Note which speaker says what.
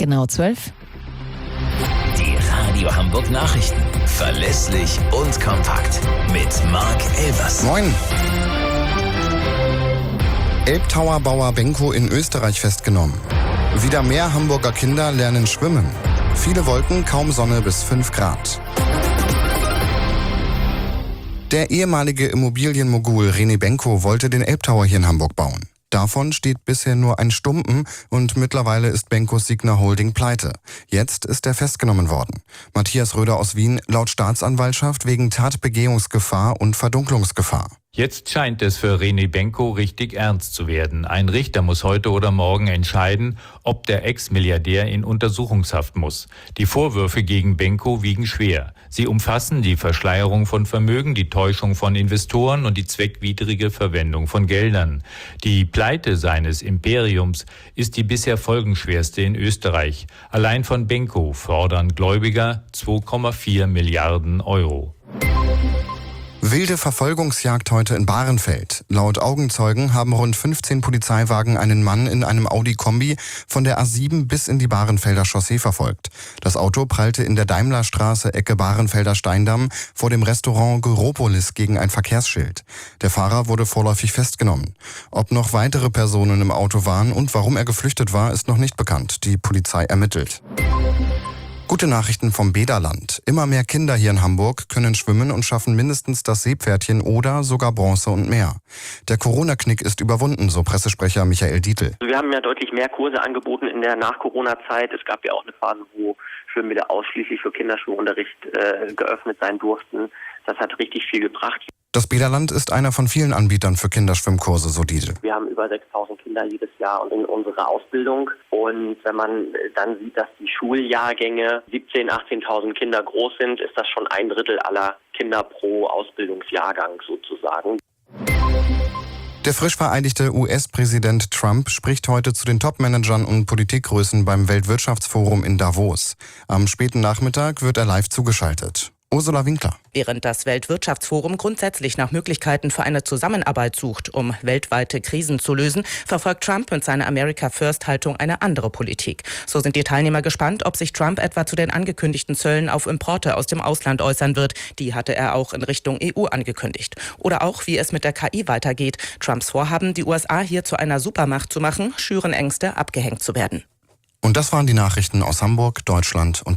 Speaker 1: genau 12.
Speaker 2: Die Radio Hamburg Nachrichten. Verlässlich und kompakt. Mit Marc Elvers.
Speaker 3: Moin. Elbtower-Bauer Benko in Österreich festgenommen. Wieder mehr Hamburger Kinder lernen schwimmen. Viele Wolken, kaum Sonne bis 5 Grad. Der ehemalige Immobilienmogul René Benko wollte den Elbtower hier in Hamburg bauen. Davon steht bisher nur ein Stumpen und mittlerweile ist Benkos Signa Holding pleite. Jetzt ist er festgenommen worden. Matthias Röder aus Wien, laut Staatsanwaltschaft wegen Tatbegehungsgefahr und Verdunklungsgefahr.
Speaker 4: Jetzt scheint es für René Benko richtig ernst zu werden. Ein Richter muss heute oder morgen entscheiden, ob der Ex-Milliardär in Untersuchungshaft muss. Die Vorwürfe gegen Benko wiegen schwer. Sie umfassen die Verschleierung von Vermögen, die Täuschung von Investoren und die zweckwidrige Verwendung von Geldern. Die Pleite seines Imperiums ist die bisher folgenschwerste in Österreich. Allein von Benko fordern Gläubiger 2,4 Milliarden Euro.
Speaker 3: Wilde Verfolgungsjagd heute in Bahrenfeld. Laut Augenzeugen haben rund 15 Polizeiwagen einen Mann in einem Audi-Kombi von der A7 bis in die Bahrenfelder Chaussee verfolgt. Das Auto prallte in der Daimlerstraße Ecke Bahrenfelder Steindamm vor dem Restaurant Gyropolis gegen ein Verkehrsschild. Der Fahrer wurde vorläufig festgenommen. Ob noch weitere Personen im Auto waren und warum er geflüchtet war, ist noch nicht bekannt. Die Polizei ermittelt. Gute Nachrichten vom Bäderland. Immer mehr Kinder hier in Hamburg können schwimmen und schaffen mindestens das Seepferdchen oder sogar Bronze und mehr. Der Corona-Knick ist überwunden, so Pressesprecher Michael Dietl.
Speaker 5: Wir haben ja deutlich mehr Kurse angeboten in der Nach-Corona-Zeit. Es gab ja auch eine Phase, wo Schwimmen wieder ausschließlich für Kinderschwimmunterricht geöffnet sein durften. Das hat richtig viel gebracht.
Speaker 3: Das Bäderland ist einer von vielen Anbietern für Kinderschwimmkurse, so Dietl.
Speaker 5: Wir haben über 6.000 Kinder jedes Jahr in unserer Ausbildung. Und wenn man dann sieht, dass die Schuljahrgänge 17.000, 18.000 Kinder groß sind, ist das schon 1/3 aller Kinder pro Ausbildungsjahrgang sozusagen.
Speaker 3: Der frisch vereidigte US-Präsident Trump spricht heute zu den Top-Managern und Politikgrößen beim Weltwirtschaftsforum in Davos. Am späten Nachmittag wird er live zugeschaltet. Ursula Winkler.
Speaker 6: Während das Weltwirtschaftsforum grundsätzlich nach Möglichkeiten für eine Zusammenarbeit sucht, um weltweite Krisen zu lösen, verfolgt Trump mit seiner America-First-Haltung eine andere Politik. So sind die Teilnehmer gespannt, ob sich Trump etwa zu den angekündigten Zöllen auf Importe aus dem Ausland äußern wird. Die hatte er auch in Richtung EU angekündigt. Oder auch, wie es mit der KI weitergeht. Trumps Vorhaben, die USA hier zu einer Supermacht zu machen, schüren Ängste, abgehängt zu werden.
Speaker 3: Und das waren die Nachrichten aus Hamburg, Deutschland und